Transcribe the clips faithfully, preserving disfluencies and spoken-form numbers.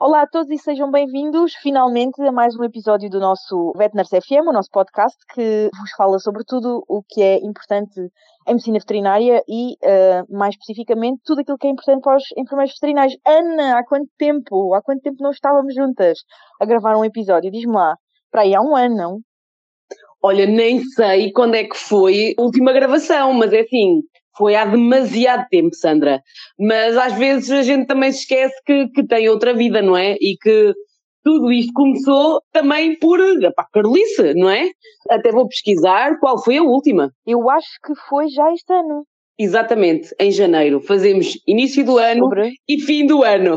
Olá a todos e sejam bem-vindos finalmente a mais um episódio do nosso Vetners F M, o nosso podcast que vos fala sobre tudo o que é importante em medicina veterinária e, uh, mais especificamente, tudo aquilo que é importante para os enfermeiros veterinários. Ana, há quanto tempo? Há quanto tempo não estávamos juntas a gravar um episódio? Diz-me lá. Para aí há um ano, não? Olha, nem sei quando é que foi a última gravação, mas é assim, foi há demasiado tempo, Sandra. Mas às vezes a gente também se esquece que, que tem outra vida, não é? E que tudo isto começou também por, pá, Carolice, não é? Até vou pesquisar qual foi a última. Eu acho que foi já este ano. Exatamente, em janeiro. Fazemos início do ano Sobre... e fim do ano.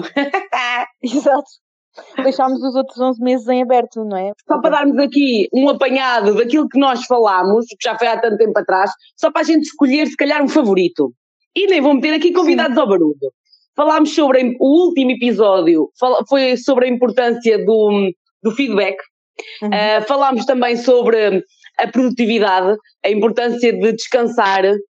Exato. Deixámos os outros onze meses em aberto, não é? Só para darmos aqui um apanhado daquilo que nós falámos, que já foi há tanto tempo atrás, só para a gente escolher se calhar um favorito. E nem vou meter aqui convidados Sim. ao barulho. Falámos sobre o último episódio, foi sobre a importância do, do feedback. Uhum. Uh, falámos também sobre a produtividade, a importância de descansar.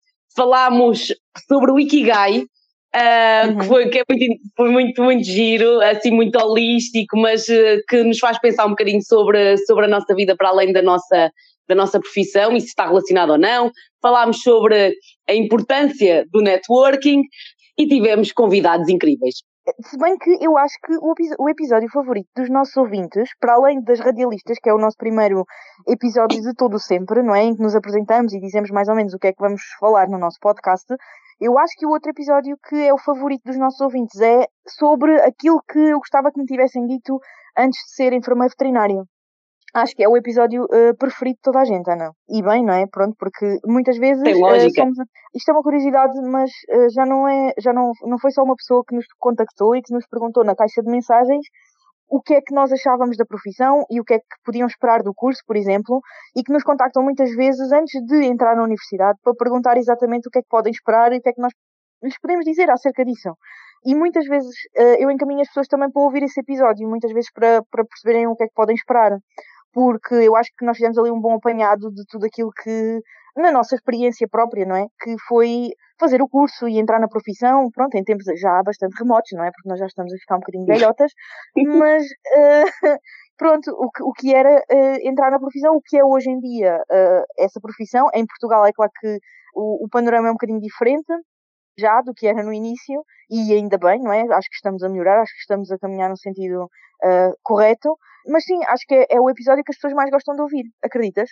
Falámos sobre o Ikigai. Uh, uhum. que, foi, que é muito, foi muito, muito giro, assim muito holístico, mas uh, que nos faz pensar um bocadinho sobre, sobre a nossa vida para além da nossa, da nossa profissão e se está relacionado ou não. Falámos sobre a importância do networking e tivemos convidados incríveis. Se bem que eu acho que o, o episódio favorito dos nossos ouvintes, para além das radialistas, que é o nosso primeiro episódio de todo sempre, não é? Em que nos apresentamos e dizemos mais ou menos o que é que vamos falar no nosso podcast, eu acho que o outro episódio que é o favorito dos nossos ouvintes é sobre aquilo que eu gostava que me tivessem dito antes de ser enfermeiro veterinário. Acho que é o episódio uh, preferido de toda a gente, Ana. E bem, não é? Pronto, porque muitas vezes... Tem lógica. Uh, somos... Isto é uma curiosidade, mas uh, já, não, é, já não, não foi só uma pessoa que nos contactou e que nos perguntou na caixa de mensagens o que é que nós achávamos da profissão e o que é que podiam esperar do curso, por exemplo, e que nos contactam muitas vezes antes de entrar na universidade para perguntar exatamente o que é que podem esperar e o que é que nós lhes podemos dizer acerca disso. E muitas vezes uh, eu encaminho as pessoas também para ouvir esse episódio, muitas vezes para, para perceberem o que é que podem esperar. Porque eu acho que nós fizemos ali um bom apanhado de tudo aquilo que, na nossa experiência própria, não é? Que foi fazer o curso e entrar na profissão, pronto, em tempos já bastante remotos, não é? Porque nós já estamos a ficar um bocadinho velhotas, mas uh, pronto, o que, o que era uh, entrar na profissão, o que é hoje em dia uh, essa profissão. Em Portugal é claro que o, o panorama é um bocadinho diferente já do que era no início, e ainda bem, não é? Acho que estamos a melhorar, acho que estamos a caminhar no sentido uh, correto, mas sim, acho que é, é o episódio que as pessoas mais gostam de ouvir, acreditas?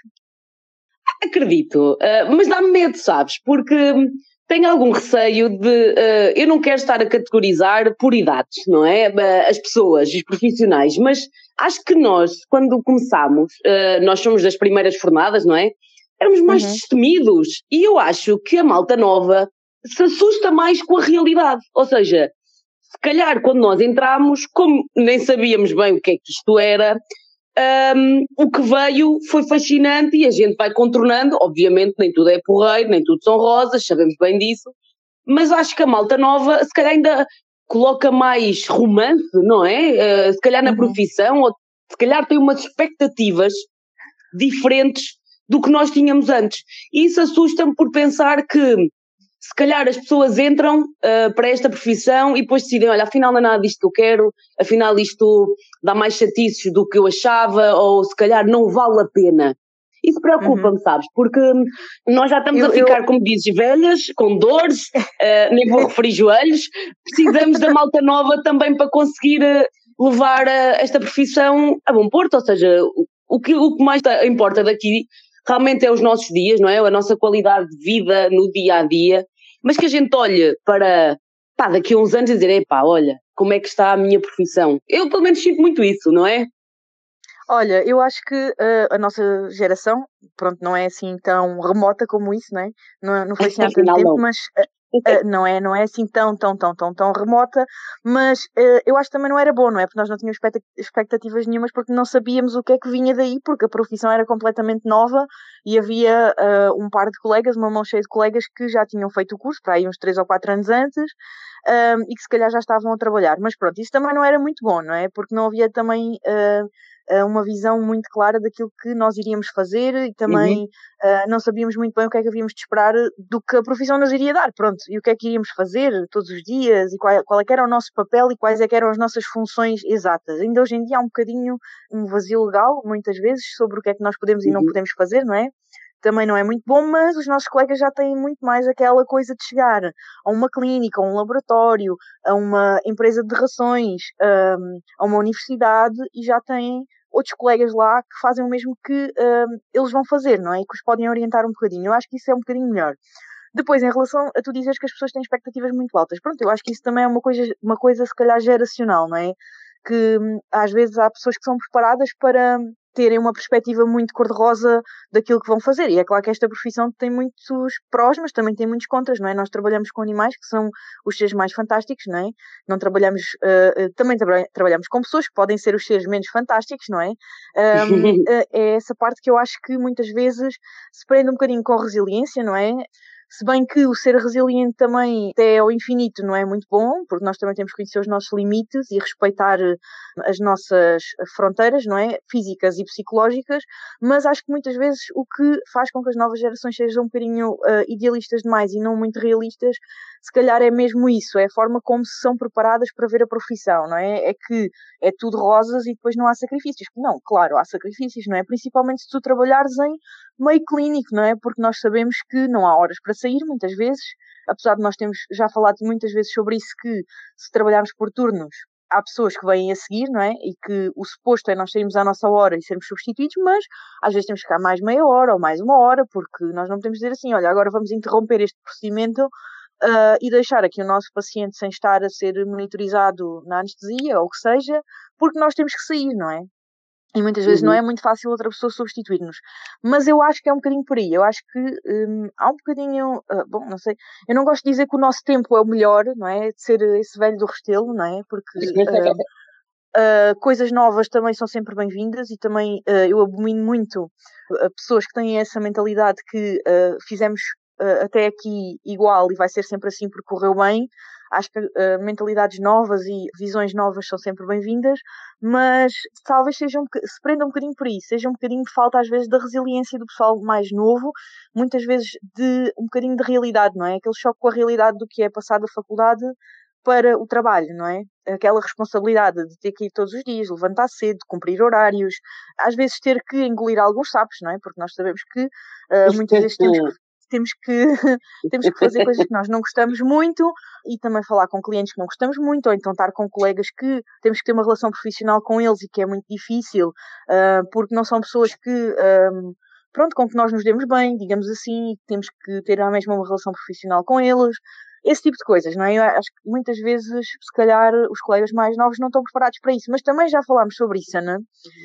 Acredito, uh, mas dá-me medo, sabes, porque tenho algum receio de, uh, eu não quero estar a categorizar por idades, não é? Uh, as pessoas, os profissionais, mas acho que nós, quando começámos, uh, nós somos das primeiras formadas, não é? Éramos mais uhum. destemidos, e eu acho que a malta nova se assusta mais com a realidade, ou seja, se calhar quando nós entramos, como nem sabíamos bem o que é que isto era, um, o que veio foi fascinante e a gente vai contornando, obviamente nem tudo é porreiro, nem tudo são rosas, sabemos bem disso, mas acho que a malta nova se calhar ainda coloca mais romance, não é? Uh, se calhar na uhum. profissão, ou se calhar tem umas expectativas diferentes do que nós tínhamos antes, e isso assusta-me por pensar que se calhar as pessoas entram uh, para esta profissão e depois decidem, olha, afinal não é nada disto que eu quero, afinal isto dá mais chatices do que eu achava, ou se calhar não vale a pena. Isso preocupa-me, uhum. sabes, porque nós já estamos eu, a ficar, eu... como dizes, velhas, com dores, uh, nem vou referir joelhos, precisamos da malta nova também para conseguir uh, levar uh, esta profissão a bom porto, ou seja, o que, o que mais importa daqui realmente é os nossos dias, não é? A nossa qualidade de vida no dia-a-dia, mas que a gente olhe para, pá, daqui a uns anos e dizer, epá, olha, como é que está a minha profissão? Eu pelo menos sinto muito isso, não é? Olha, eu acho que uh, a nossa geração, pronto, não é assim tão remota como isso, não é? Não, não foi assim há tanto tempo, mas... Uh, Uh, não é, não é assim tão, tão, tão, tão, tão remota, mas uh, eu acho que também não era bom, não é? Porque nós não tínhamos expectativas nenhumas porque não sabíamos o que é que vinha daí, porque a profissão era completamente nova e havia uh, um par de colegas, uma mão cheia de colegas que já tinham feito o curso, para aí uns três ou quatro anos antes, um, e que se calhar já estavam a trabalhar. Mas pronto, isso também não era muito bom, não é? Porque não havia também uh, uh, uma visão muito clara daquilo que nós iríamos fazer e também Uhum. uh, não sabíamos muito bem o que é que havíamos de esperar do que a profissão nos iria dar, pronto, e o que é que iríamos fazer todos os dias e qual, qual é que era o nosso papel e quais é que eram as nossas funções exatas. Ainda hoje em dia há um bocadinho um vazio legal, muitas vezes, sobre o que é que nós podemos e não Uhum. podemos fazer, não é? Também não é muito bom, mas os nossos colegas já têm muito mais aquela coisa de chegar a uma clínica, a um laboratório, a uma empresa de rações, um, a uma universidade e já têm outros colegas lá que fazem o mesmo que um, eles vão fazer, não é? E que os podem orientar um bocadinho. Eu acho que isso é um bocadinho melhor. Depois, em relação a tu dizeres que as pessoas têm expectativas muito altas, pronto, eu acho que isso também é uma coisa, uma coisa se calhar geracional, não é? Que hum, às vezes há pessoas que são preparadas para terem uma perspectiva muito cor-de-rosa daquilo que vão fazer. E é claro que esta profissão tem muitos prós, mas também tem muitos contras, não é? Nós trabalhamos com animais que são os seres mais fantásticos, não é? Não trabalhamos, uh, uh, também tra trabalhamos com pessoas que podem ser os seres menos fantásticos, não é? Um, uh, é essa parte que eu acho que muitas vezes se prende um bocadinho com a resiliência, não é? Se bem que o ser resiliente também até ao infinito não é muito bom, porque nós também temos que conhecer os nossos limites e respeitar as nossas fronteiras, não é? Físicas e psicológicas, mas acho que muitas vezes o que faz com que as novas gerações sejam um bocadinho uh, idealistas demais e não muito realistas, se calhar é mesmo isso, é a forma como se são preparadas para ver a profissão, não é? É que é tudo rosas e depois não há sacrifícios. Não, claro, há sacrifícios, não é? Principalmente se tu trabalhares em meio clínico, não é? Porque nós sabemos que não há horas para sair, muitas vezes, apesar de nós termos já falado muitas vezes sobre isso, que se trabalharmos por turnos, há pessoas que vêm a seguir, não é? E que o suposto é nós sairmos à nossa hora e sermos substituídos, mas às vezes temos que ficar mais meia hora ou mais uma hora, porque nós não podemos dizer assim, olha, agora vamos interromper este procedimento uh, e deixar aqui o nosso paciente sem estar a ser monitorizado na anestesia ou o que seja, porque nós temos que sair, não é? E muitas vezes não Uhum. é muito fácil outra pessoa substituir-nos. Mas eu acho que é um bocadinho por aí. Eu acho que hum, há um bocadinho... Uh, bom, não sei. Eu não gosto de dizer que o nosso tempo é o melhor, não é? De ser esse velho do Restelo, não é? Porque uh, uh, coisas novas também são sempre bem-vindas e também uh, eu abomino muito uh, pessoas que têm essa mentalidade que uh, fizemos uh, até aqui igual e vai ser sempre assim porque correu bem. Acho que uh, mentalidades novas e visões novas são sempre bem-vindas, mas talvez seja um, se prenda um bocadinho por isso, seja um bocadinho de falta às vezes da resiliência do pessoal mais novo, muitas vezes de um bocadinho de realidade, não é? Aquele choque com a realidade do que é passar da faculdade para o trabalho, não é? Aquela responsabilidade de ter que ir todos os dias, levantar cedo, cumprir horários, às vezes ter que engolir alguns sapos, não é? Porque nós sabemos que uh, muitas vezes temos que temos que, temos que fazer coisas que nós não gostamos muito e também falar com clientes que não gostamos muito, ou então estar com colegas que temos que ter uma relação profissional com eles e que é muito difícil, uh, porque não são pessoas que, um, pronto, com que nós nos demos bem, digamos assim, e temos que ter a mesma uma relação profissional com eles. Esse tipo de coisas, não é? Eu acho que muitas vezes, se calhar, os colegas mais novos não estão preparados para isso, mas também já falámos sobre isso, Ana,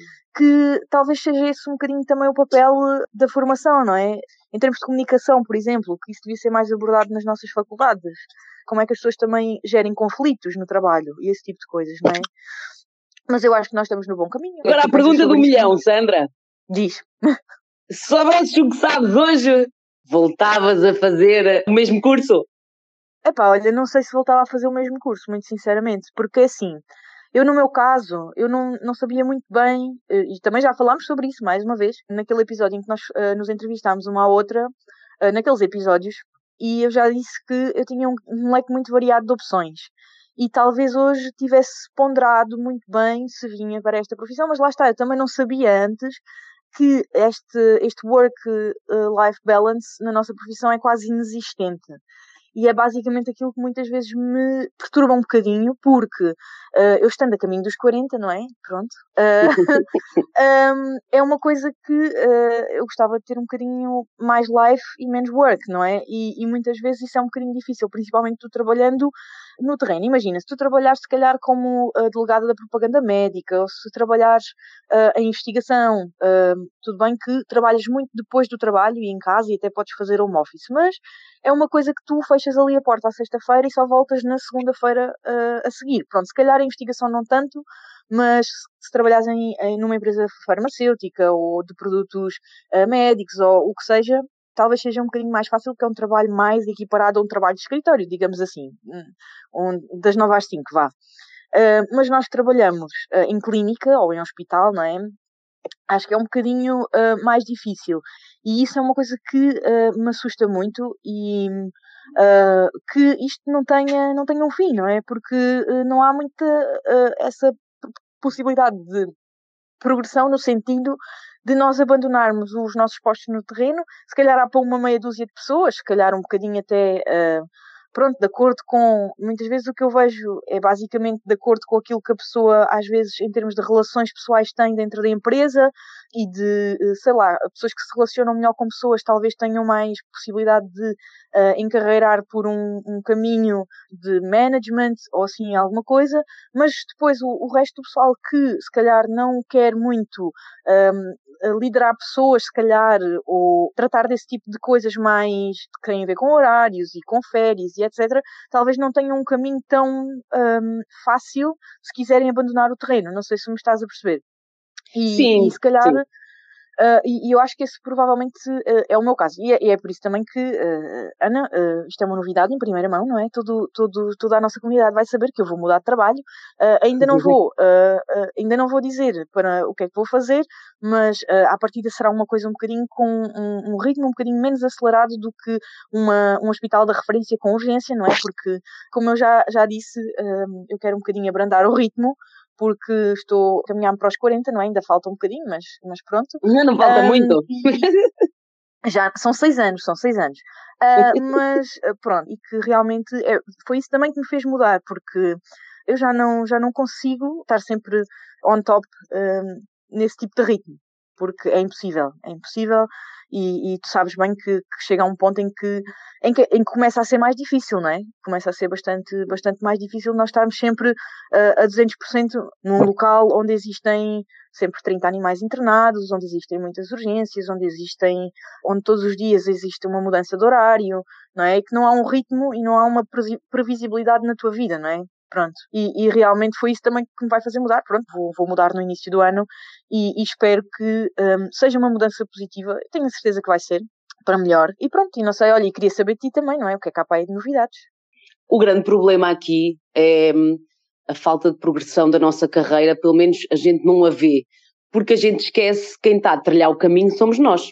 que talvez seja esse um bocadinho também o papel da formação, não é? Em termos de comunicação, por exemplo, que isso devia ser mais abordado nas nossas faculdades. Como é que as pessoas também gerem conflitos no trabalho e esse tipo de coisas, não é? Mas eu acho que nós estamos no bom caminho. Agora a pergunta do milhão, Sandra. Diz. Se soubesses o que sabes hoje, voltavas a fazer o mesmo curso? Epá, olha, não sei se voltava a fazer o mesmo curso, muito sinceramente, porque assim, eu no meu caso, eu não, não sabia muito bem, e também já falámos sobre isso mais uma vez, naquele episódio em que nós uh, nos entrevistámos uma à outra, uh, naqueles episódios, e eu já disse que eu tinha um, um leque muito variado de opções. E talvez hoje tivesse ponderado muito bem se vinha para esta profissão, mas lá está, eu também não sabia antes que este, este work-life balance na nossa profissão é quase inexistente. E é basicamente aquilo que muitas vezes me perturba um bocadinho, porque uh, eu estando a caminho dos quarenta, não é? Pronto. Uh, um, é uma coisa que uh, eu gostava de ter um bocadinho mais life e menos work, não é? E, e muitas vezes isso é um bocadinho difícil, principalmente tu trabalhando no terreno. Imagina, se tu trabalhares se calhar como uh, delegada da propaganda médica, ou se trabalhares uh, em investigação, uh, tudo bem que trabalhas muito depois do trabalho e em casa e até podes fazer home office, mas é uma coisa que tu fechas ali a porta à sexta-feira e só voltas na segunda-feira uh, a seguir. Pronto, se calhar a investigação não tanto, mas se trabalhares em, em numa empresa farmacêutica ou de produtos uh, médicos ou o que seja, talvez seja um bocadinho mais fácil, porque é um trabalho mais equiparado a um trabalho de escritório, digamos assim, um, das nove às cinco, vá. Uh, mas nós trabalhamos uh, em clínica ou em hospital, não é? Acho que é um bocadinho uh, mais difícil. E isso é uma coisa que uh, me assusta muito e uh, que isto não tenha, não tenha um fim, não é? Porque uh, não há muita uh, essa possibilidade de progressão no sentido de nós abandonarmos os nossos postos no terreno, se calhar há para uma meia dúzia de pessoas, se calhar um bocadinho até... Uh, pronto, de acordo com, muitas vezes o que eu vejo é basicamente de acordo com aquilo que a pessoa, às vezes, em termos de relações pessoais tem dentro da empresa e de, sei lá, pessoas que se relacionam melhor com pessoas talvez tenham mais possibilidade de uh, encarreirar por um, um caminho de management ou assim alguma coisa, mas depois o, o resto do pessoal que se calhar não quer muito um, liderar pessoas, se calhar, ou tratar desse tipo de coisas mais que têm a ver com horários e com férias e etcétera, talvez não tenham um caminho tão um, fácil se quiserem abandonar o terreno. Não sei se me estás a perceber. E, Sim, e se calhar... sim. Uh, e, e eu acho que esse provavelmente uh, é o meu caso. E é, e é por isso também que, uh, Ana, uh, isto é uma novidade em primeira mão, não é? Todo, todo, toda a nossa comunidade vai saber que eu vou mudar de trabalho. Uh, ainda não vou, uh, uh, ainda não vou dizer para o que é que vou fazer, mas uh, à partida será uma coisa um bocadinho com um, um ritmo um bocadinho menos acelerado do que uma, um hospital de referência com urgência, não é? Porque, como eu já, já disse, uh, eu quero um bocadinho abrandar o ritmo, porque estou a caminhar-me para os quarenta, não é? Ainda falta um bocadinho, mas, mas pronto. Não, não falta um, muito. Já são seis anos, são seis anos. Uh, mas pronto, e que realmente é, foi isso também que me fez mudar, porque eu já não, já não consigo estar sempre on top uh, nesse tipo de ritmo, porque é impossível, é impossível. E, e tu sabes bem que, que chega a um ponto em que, em, que, em que começa a ser mais difícil, não é? Começa a ser bastante, bastante mais difícil nós estarmos sempre uh, a duzentos por cento num local onde existem sempre trinta animais internados, onde existem muitas urgências, onde existem, onde todos os dias existe uma mudança de horário, não é? E que não há um ritmo e não há uma previsibilidade na tua vida, não é? Pronto, e, e realmente foi isso também que me vai fazer mudar. Pronto, vou, vou mudar no início do ano e, e espero que um, seja uma mudança positiva. Eu tenho a certeza que vai ser, para melhor. E pronto, e não sei, olha, e queria saber de ti também, não é? O que é que há para aí de novidades? O grande problema aqui é a falta de progressão da nossa carreira, pelo menos a gente não a vê, porque a gente esquece que quem está a trilhar o caminho somos nós.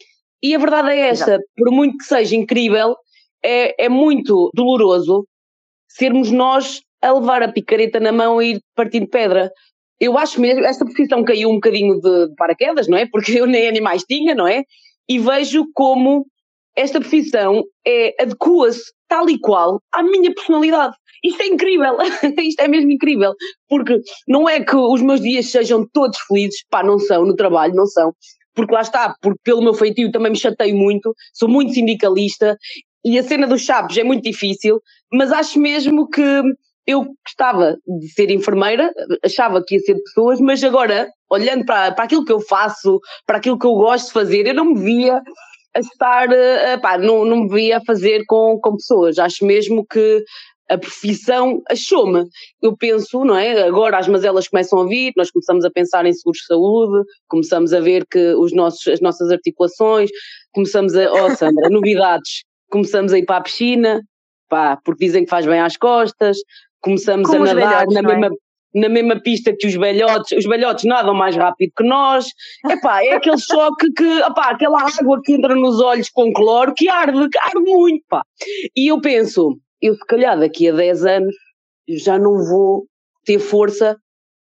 E a verdade é esta, Exato. Por muito que seja incrível, é, é muito doloroso sermos nós a levar a picareta na mão e ir partindo pedra. Eu acho mesmo, esta profissão caiu um bocadinho de, de paraquedas, não é? Porque eu nem animais tinha, não é? E vejo como esta profissão é, adequa-se tal e qual à minha personalidade. Isto é incrível, isto é mesmo incrível, porque não é que os meus dias sejam todos felizes, pá, não são, no trabalho não são, porque lá está, porque pelo meu feitio também me chateio muito, sou muito sindicalista, e a cena dos chapos é muito difícil, mas acho mesmo que eu gostava de ser enfermeira, achava que ia ser de pessoas, mas agora, olhando para, para aquilo que eu faço, para aquilo que eu gosto de fazer, eu não me via a estar, uh, pá, não, não me via a fazer com, com pessoas. Acho mesmo que a profissão achou-me. Eu penso, não é? Agora as mazelas começam a vir, nós começamos a pensar em seguros de saúde, começamos a ver que os nossos, as nossas articulações, começamos a, oh Sandra, novidades, começamos a ir para a piscina, pá, porque dizem que faz bem às costas, começamos Como a nadar velhotes, na mesma... É? na mesma pista que os velhotes, os velhotes nadam mais rápido que nós, epá, é aquele choque que, epá, aquela água que entra nos olhos com cloro que arde, que arde muito, pá. E eu penso, eu se calhar daqui a dez anos já não vou ter força,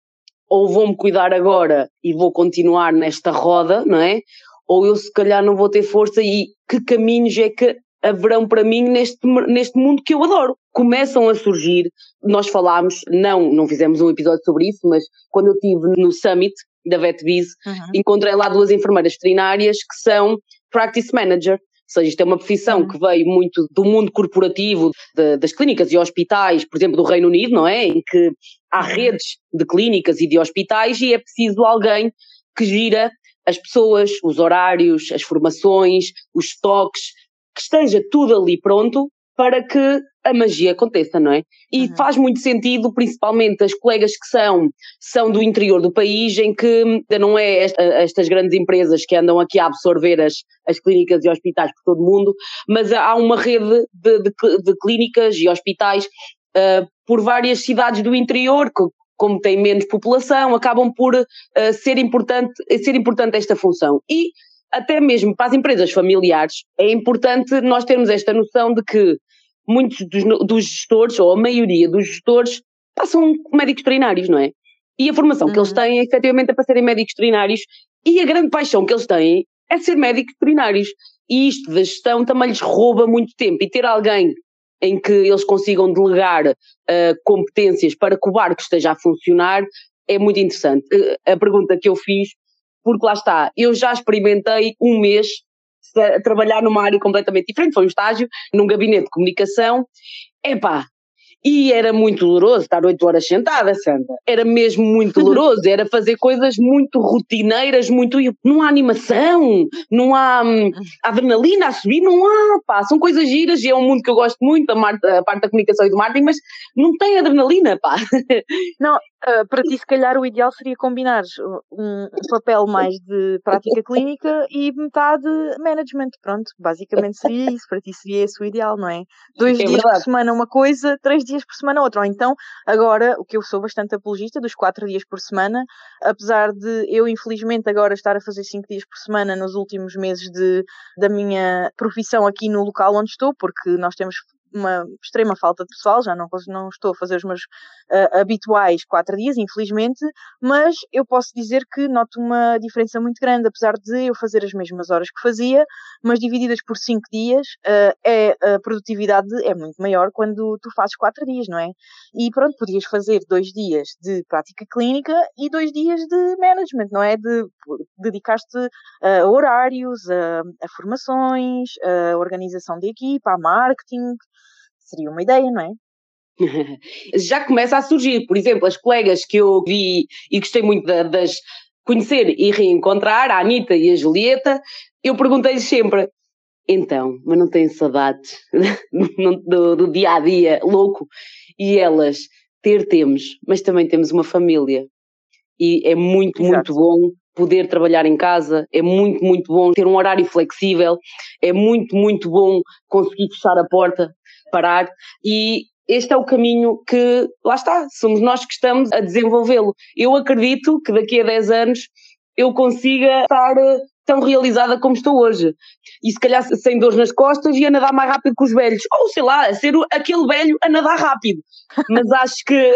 ou vou-me cuidar agora e vou continuar nesta roda, não é? Ou eu se calhar não vou ter força e que caminhos é que haverão para mim neste, neste mundo que eu adoro. Começam a surgir, nós falámos, não, não fizemos um episódio sobre isso, mas quando eu estive no Summit da VetBiz, uhum. encontrei lá duas enfermeiras veterinárias que são Practice Manager, ou seja, isto é uma profissão uhum. que veio muito do mundo corporativo, de, das clínicas e hospitais, por exemplo, do Reino Unido, não é? Em que há redes de clínicas e de hospitais e é preciso alguém que gira as pessoas, os horários, as formações, os estoques, que esteja tudo ali pronto para que a magia aconteça, não é? E uhum. faz muito sentido, principalmente as colegas que são, são do interior do país, em que não é esta, estas grandes empresas que andam aqui a absorver as, as clínicas e hospitais por todo o mundo, mas há uma rede de, de, de clínicas e hospitais uh, por várias cidades do interior, que, como têm menos população, acabam por uh, ser, importante, ser importante esta função. E até mesmo para as empresas familiares é importante nós termos esta noção de que muitos dos, dos gestores, ou a maioria dos gestores, são médicos veterinários, não é? E a formação uhum. que eles têm, efetivamente, é para serem médicos veterinários, e a grande paixão que eles têm é ser médicos veterinários. E isto da gestão também lhes rouba muito tempo, e ter alguém em que eles consigam delegar uh, competências para que o barco esteja a funcionar é muito interessante. Uh, a pergunta que eu fiz, porque lá está, eu já experimentei um mês a trabalhar numa área completamente diferente, foi um estágio num gabinete de comunicação, epá, e era muito doloroso estar oito horas sentada, Sandra. Era mesmo muito doloroso, era fazer coisas muito rotineiras, muito... Não há animação, não há hum, adrenalina a subir, não há, pá, são coisas giras e é um mundo que eu gosto muito, a, mar- a parte da comunicação e do marketing, mas não tem adrenalina, pá. Não, uh, para ti se calhar o ideal seria combinar um, um papel mais de prática clínica e metade management, pronto, basicamente seria isso, para ti seria esse o ideal, não é? Dois É dias verdade. por semana uma coisa, três dias por semana outra, ou então, agora, o que eu sou bastante apologista, dos quatro dias por semana, apesar de eu infelizmente agora estar a fazer cinco dias por semana nos últimos meses de, da minha profissão aqui no local onde estou, porque nós temos uma extrema falta de pessoal, já não, não estou a fazer os meus uh, habituais quatro dias, infelizmente, mas eu posso dizer que noto uma diferença muito grande, apesar de eu fazer as mesmas horas que fazia, mas divididas por cinco dias, uh, é, a produtividade é muito maior quando tu fazes quatro dias, não é? E pronto, podias fazer dois dias de prática clínica e dois dias de management, não é? De dedicar-te a horários, a, a formações, a organização de equipa, a marketing. Seria uma ideia, não é? Já começa a surgir, por exemplo, as colegas que eu vi e gostei muito de, de as conhecer e reencontrar, a Anitta e a Julieta, eu perguntei-lhes sempre, então, mas não têm saudades do, do dia-a-dia louco? E elas, ter temos, mas também temos uma família. E é muito, Exato. muito bom poder trabalhar em casa, é muito, muito bom ter um horário flexível, é muito, muito bom conseguir fechar a porta, parar, e este é o caminho que, lá está, somos nós que estamos a desenvolvê-lo. Eu acredito que daqui a dez anos eu consiga estar tão realizada como estou hoje. E se calhar sem dores nas costas e a nadar mais rápido que os velhos. Ou sei lá, a ser aquele velho a nadar rápido. Mas acho que...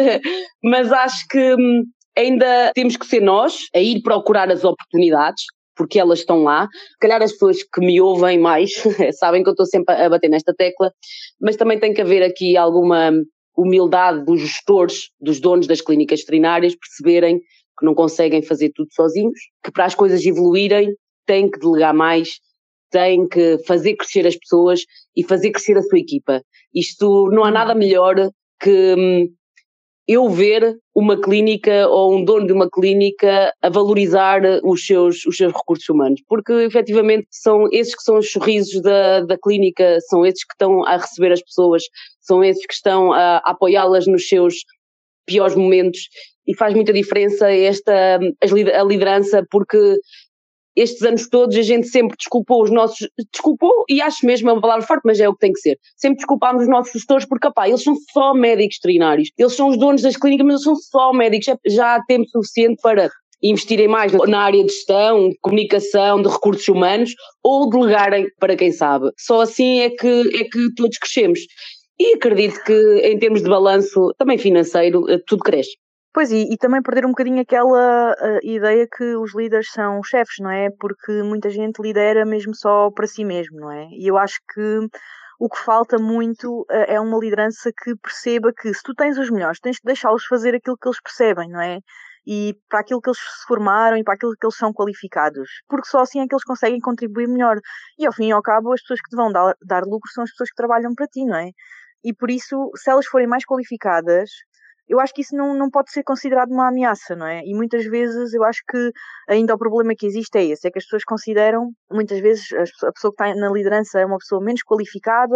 mas acho que ainda temos que ser nós a ir procurar as oportunidades, porque elas estão lá. Se calhar as pessoas que me ouvem mais sabem que eu estou sempre a bater nesta tecla, mas também tem que haver aqui alguma humildade dos gestores, dos donos das clínicas veterinárias, perceberem que não conseguem fazer tudo sozinhos, que para as coisas evoluírem têm que delegar mais, têm que fazer crescer as pessoas e fazer crescer a sua equipa. Isto não há nada melhor que hum, eu ver uma clínica ou um dono de uma clínica a valorizar os seus, os seus recursos humanos, porque efetivamente são esses que são os sorrisos da, da clínica, são esses que estão a receber as pessoas, são esses que estão a, a apoiá-las nos seus piores momentos, e faz muita diferença esta, a liderança, porque estes anos todos a gente sempre desculpou os nossos, desculpou, e acho mesmo é uma palavra forte, mas é o que tem que ser, sempre desculpámos os nossos gestores porque, opá, eles são só médicos veterinários, eles são os donos das clínicas, mas eles são só médicos, já há tempo suficiente para investirem mais na área de gestão, de comunicação, de recursos humanos, ou delegarem para quem sabe. Só assim é que, é que todos crescemos. E acredito que em termos de balanço, também financeiro, tudo cresce. Pois, e, e também perder um bocadinho aquela uh, ideia que os líderes são chefes, não é? Porque muita gente lidera mesmo só para si mesmo, não é? E eu acho que o que falta muito uh, é uma liderança que perceba que se tu tens os melhores, tens que deixá-los fazer aquilo que eles percebem, não é? E para aquilo que eles se formaram e para aquilo que eles são qualificados. Porque só assim é que eles conseguem contribuir melhor. E ao fim e ao cabo, as pessoas que te vão dar, dar lucro são as pessoas que trabalham para ti, não é? E por isso, se elas forem mais qualificadas, eu acho que isso não, não pode ser considerado uma ameaça, não é? E muitas vezes eu acho que ainda o problema que existe é esse, é que as pessoas consideram, muitas vezes a pessoa que está na liderança é uma pessoa menos qualificada,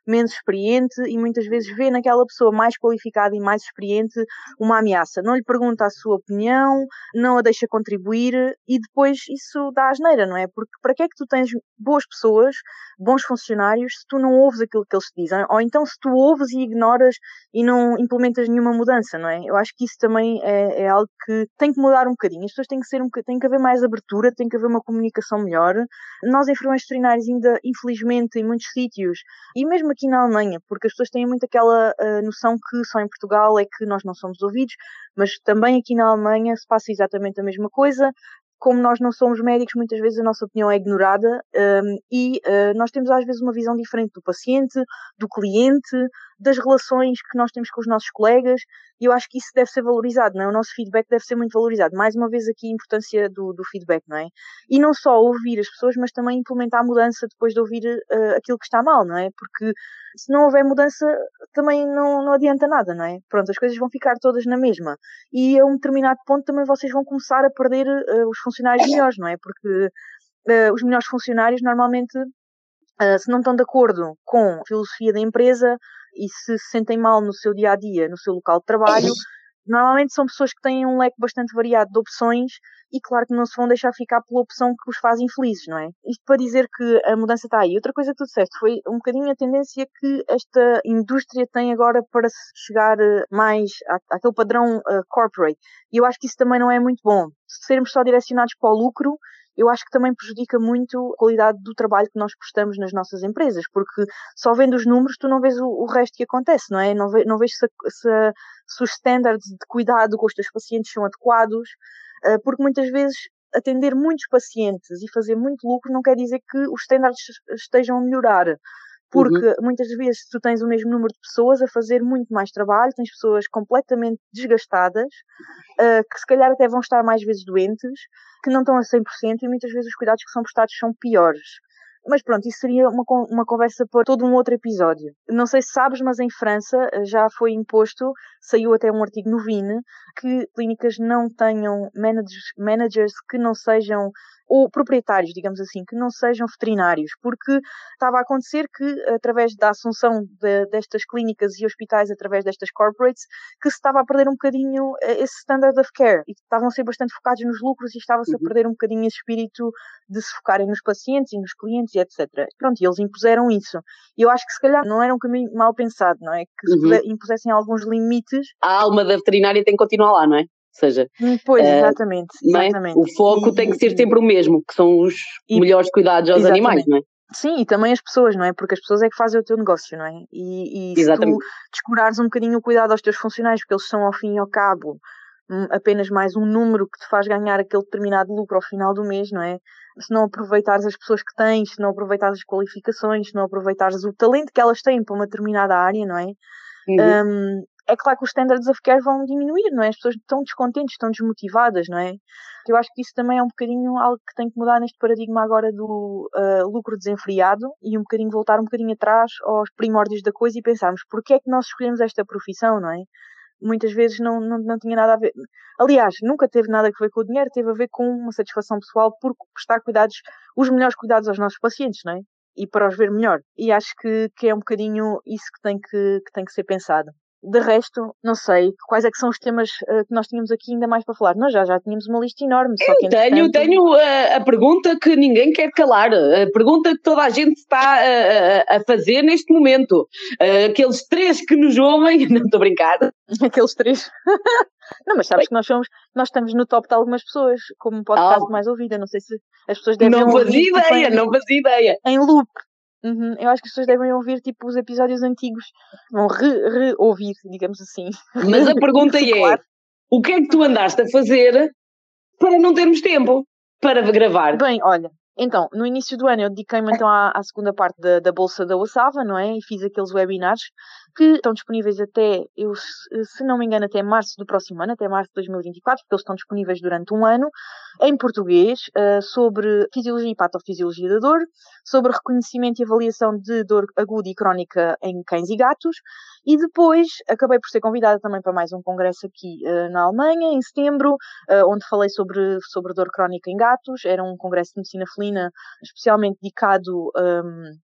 menos experiente e muitas vezes vê naquela pessoa mais qualificada e mais experiente uma ameaça. Não lhe pergunta a sua opinião, não a deixa contribuir e depois isso dá asneira, não é? Porque para que é que tu tens boas pessoas, bons funcionários, se tu não ouves aquilo que eles te dizem? Ou então se tu ouves e ignoras e não implementas nenhuma mudança, não é? Eu acho que isso também é, é algo que tem que mudar um bocadinho. As pessoas têm que ser um tem que haver mais abertura, tem que haver uma comunicação melhor. Nós, enfermeiros veterinários, ainda, infelizmente, em muitos sítios, e mesmo aqui na Alemanha, porque as pessoas têm muito aquela uh, noção que só em Portugal é que nós não somos ouvidos, mas também aqui na Alemanha se passa exatamente a mesma coisa. Como nós não somos médicos, muitas vezes a nossa opinião é ignorada um, e uh, nós temos às vezes uma visão diferente do paciente, do cliente, das relações que nós temos com os nossos colegas e eu acho que isso deve ser valorizado, não é? O nosso feedback deve ser muito valorizado. Mais uma vez aqui a importância do, do feedback, não é? E não só ouvir as pessoas, mas também implementar a mudança depois de ouvir uh, aquilo que está mal, não é? Porque se não houver mudança também não, não adianta nada, não é? Pronto, as coisas vão ficar todas na mesma e a um determinado ponto também vocês vão começar a perder uh, os funcionários melhores, não é? Porque uh, os melhores funcionários normalmente uh, se não estão de acordo com a filosofia da empresa e se se sentem mal no seu dia-a-dia, no seu local de trabalho, normalmente são pessoas que têm um leque bastante variado de opções e claro que não se vão deixar ficar pela opção que os faz infelizes, não é? Isto para dizer que a mudança está aí. Outra coisa que tu disseste foi um bocadinho a tendência que esta indústria tem agora para se chegar mais à, àquele padrão uh, corporate. E eu acho que isso também não é muito bom. Se sermos só direcionados para o lucro, eu acho que também prejudica muito a qualidade do trabalho que nós prestamos nas nossas empresas, porque só vendo os números tu não vês o, o resto que acontece, não é? Não, vê, não vês se, se, se os standards de cuidado com os teus pacientes são adequados, uh, porque muitas vezes atender muitos pacientes e fazer muito lucro não quer dizer que os standards estejam a melhorar. Porque uhum. muitas vezes tu tens o mesmo número de pessoas a fazer muito mais trabalho, tens pessoas completamente desgastadas, uh, que se calhar até vão estar mais vezes doentes, que não estão a cem por cento e muitas vezes os cuidados que são prestados são piores. Mas pronto, isso seria uma, uma conversa para todo um outro episódio. Não sei se sabes, mas em França já foi imposto, saiu até um artigo no V I N, que clínicas não tenham managers, managers que não sejam, ou proprietários, digamos assim, que não sejam veterinários, porque estava a acontecer que, através da assunção de, destas clínicas e hospitais, através destas corporates, que se estava a perder um bocadinho esse standard of care, e estavam a ser bastante focados nos lucros e estava-se uhum. a perder um bocadinho esse espírito de se focarem nos pacientes e nos clientes, e etcétera. Pronto, e eles impuseram isso. E eu acho que se calhar não era um caminho mal pensado, não é? Que se uhum. impusessem alguns limites. A alma da veterinária tem que continuar lá, não é? Ou seja, pois, exatamente, uh, exatamente. É? O foco e, tem que ser sempre o mesmo, que são os e, melhores cuidados aos exatamente. Animais, não é? Sim, e também as pessoas, não é? Porque as pessoas é que fazem o teu negócio, não é? E, e se tu descurares um bocadinho o cuidado aos teus funcionários, porque eles são ao fim e ao cabo apenas mais um número que te faz ganhar aquele determinado lucro ao final do mês, não é? Se não aproveitares as pessoas que tens, se não aproveitares as qualificações, se não aproveitares o talento que elas têm para uma determinada área, não é? Uhum. Um, é claro que os standards of care vão diminuir, não é? As pessoas estão descontentes, estão desmotivadas, não é? Eu acho que isso também é um bocadinho algo que tem que mudar neste paradigma agora do uh, lucro desenfreado e um bocadinho voltar um bocadinho atrás aos primórdios da coisa e pensarmos porque é que nós escolhemos esta profissão, não é? Muitas vezes não, não, não tinha nada a ver. Aliás, nunca teve nada a ver com o dinheiro, teve a ver com uma satisfação pessoal por prestar cuidados, os melhores cuidados aos nossos pacientes, não é? E para os ver melhor. E acho que, que é um bocadinho isso que tem que, que tem que ser pensado. De resto, não sei, quais é que são os temas uh, que nós tínhamos aqui ainda mais para falar. Nós já, já tínhamos uma lista enorme. Só Eu que, tenho, entretanto... tenho a, a pergunta que ninguém quer calar, a pergunta que toda a gente está a, a fazer neste momento. Uh, aqueles três que nos ouvem, não estou a brincar. Aqueles três... Não, mas sabes que nós somos, nós estamos no top de algumas pessoas, como um podcast oh. mais ouvido. Não sei se as pessoas devem não ouvir... Fazia ideia, tipo, em, não fazia ideia. Em loop. Uhum. Eu acho que as pessoas devem ouvir tipo os episódios antigos, vão re-ouvir, re digamos assim. Mas a pergunta é, o que é que tu andaste a fazer para não termos tempo para gravar? Bem, olha, então, no início do ano eu dediquei-me então à, à segunda parte da, da Bolsa da Ossava, não é? E fiz aqueles webinars que estão disponíveis até, eu, se não me engano, até março do próximo ano, até março de dois mil e vinte e quatro, porque eles estão disponíveis durante um ano, em português, uh, sobre fisiologia e patofisiologia da dor, sobre reconhecimento e avaliação de dor aguda e crónica em cães e gatos, e depois acabei por ser convidada também para mais um congresso aqui uh, na Alemanha, em setembro, uh, onde falei sobre, sobre dor crónica em gatos. Era um congresso de medicina felina especialmente dedicado um,